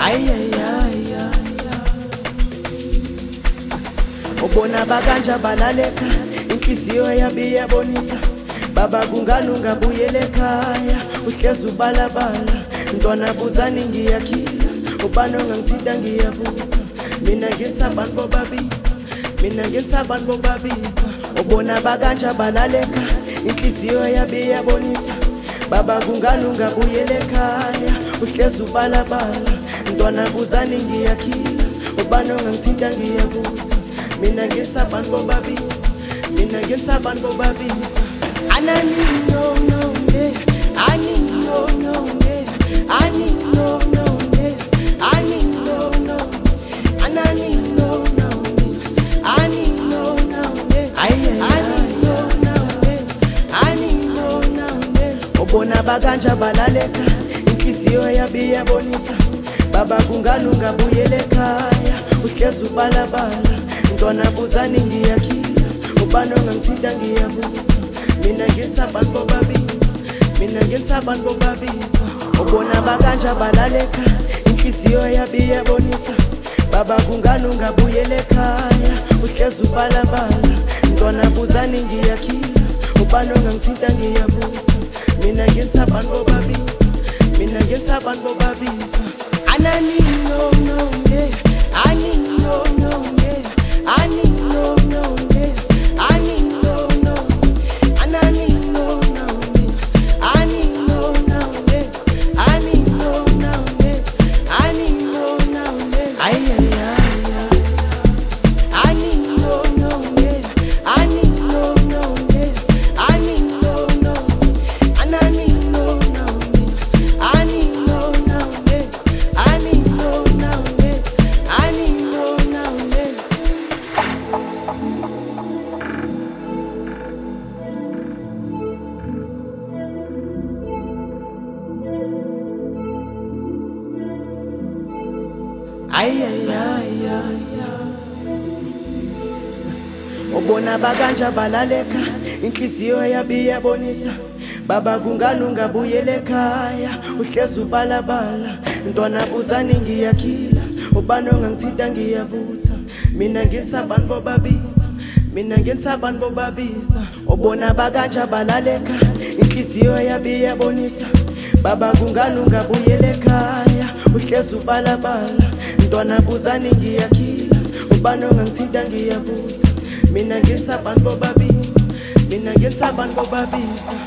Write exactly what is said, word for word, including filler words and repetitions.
Ay ay ay ay. Ubona bakanja balaleka, inhliziyo yabi yabonisa. Baba kungalunga buyele ekhaya, uhlezi ubalabala. Ntwana buzani ngiyakhila, ubano ngangithinta ngiyavuka. Mina ngisabantu bobabisa, mina ngisabantu bobabisa. Ubona bakanja balaleka, inhliziyo yabi yabonisa. Baba kungalunga buyele ekhaya, uhlezi ubalabala. Ntwana buzani ngiyakhila, ubano ngangithinta ngiyavuka. Mina ngisabantu bobabisa, mina ngisabantu bobabisa. Anani no no yeah, ani no no yeah, ani no no yeah, ani no no, anani no no yeah, ani no no yeah, ani no no yeah, ani no no yeah. Ubona bakanja balaleka, inhliziyo yabi yabonisa. Baba kungalunga buyele ekhaya, uhlezi ubalabala. Ntwana buzani ngiyakhila, ubano ngangithinta ngiyavuka. Mina ngisabantu bobabisa, mina ngisabantu bobabisa. Ubona bakanja balaleka, inhliziyo yabi yabonisa. Baba kungalunga buyele ekhaya, uhlezi ubalabala. Ntwana buzani ngiyakhila, ubano ngangithinta ngiyavuka. Mina ngisabantu bobabisa, mina ngisabantu bobabisa. Anani no no yeah, ani no no yeah, ani no no yeah, ani no no, anani no no yeah, ani no no yeah, ani no no yeah, ani no no yeah. Ay ay ay ay. Ani no no yeah, ani no no yeah, ani no no, anani no no yeah, ani no no yeah, ani no no yeah, ani no no yeah. Ay ay ay ay ay. Ubona bakanja balaleka, inhliziyo yabi yabonisa. Baba kungalunga buyele ekhaya, uhlezi ubalabala. Ntwana buzani ngiyakhila, ubano ngangithinta ngiyavutha. Mina ngisabantu bobabisa, mina ngisabantu bobabisa. Ubona bakanja balaleka, inhliziyo yabi yabonisa. Baba kungalunga buyele ekhaya, uhlezi ubalabala. Ntwana buzani ngiyakhila, ubano ngangithinta ngiyavutha. Mina ngisabantu bobabisa, mina ngisabantu bobabisa.